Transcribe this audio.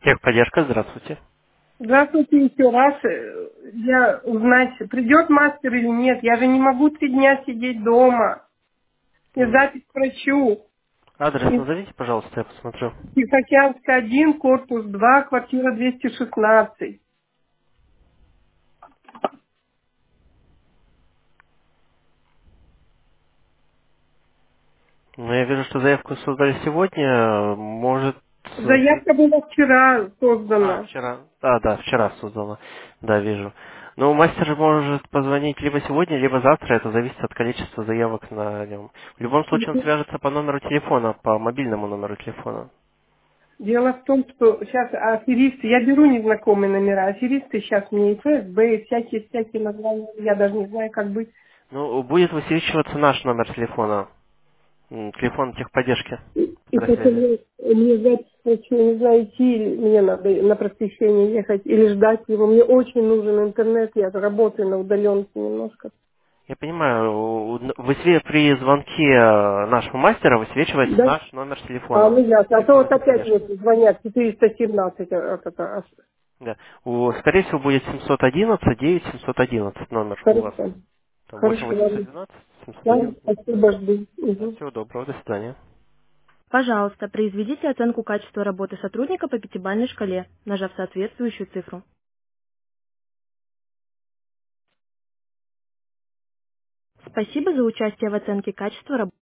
Техподдержка, здравствуйте. Здравствуйте еще раз. Я узнать, придет мастер или нет. Я же не могу 3 дня сидеть дома. И М, запись к врачу. Адрес И назовите, пожалуйста, я посмотрю. Тихоокеанская 1, корпус 2, квартира 216. Ну, я вижу, что заявку создали сегодня. Может... Заявка была вчера создана. вчера. Да, вчера создала. Да, вижу. Ну, мастер же может позвонить либо сегодня, либо завтра. Это зависит от количества заявок на нем. В любом случае он свяжется по номеру телефона, по мобильному номеру телефона. Дело в том, что сейчас аферисты, я беру незнакомые номера, аферисты сейчас мне и ФСБ, и всякие названия, я даже не знаю, как быть. Ну, будет высвечиваться наш номер телефона. Телефон техподдержки И Бразилии. поэтому мне запись врачу, не знаю, идти, или мне надо на просвещение ехать, или ждать его. Мне очень нужен интернет, я работаю на удаленке немножко. Я понимаю, при звонке нашего мастера высвечивается Да? наш номер Ну телефона. ясно. А то Телефона вот опять техподдержки. вот звонят 417. Да. Скорее всего, будет 711, 9711 номер у вас. Хорошо. Там Хорошо, ладно. 8 Ладно, 712 спасибо, жду. Да, Мгм. всего доброго, до свидания. Пожалуйста, произведите оценку качества работы сотрудника по пятибалльной шкале, нажав соответствующую цифру. Спасибо за участие в оценке качества работы.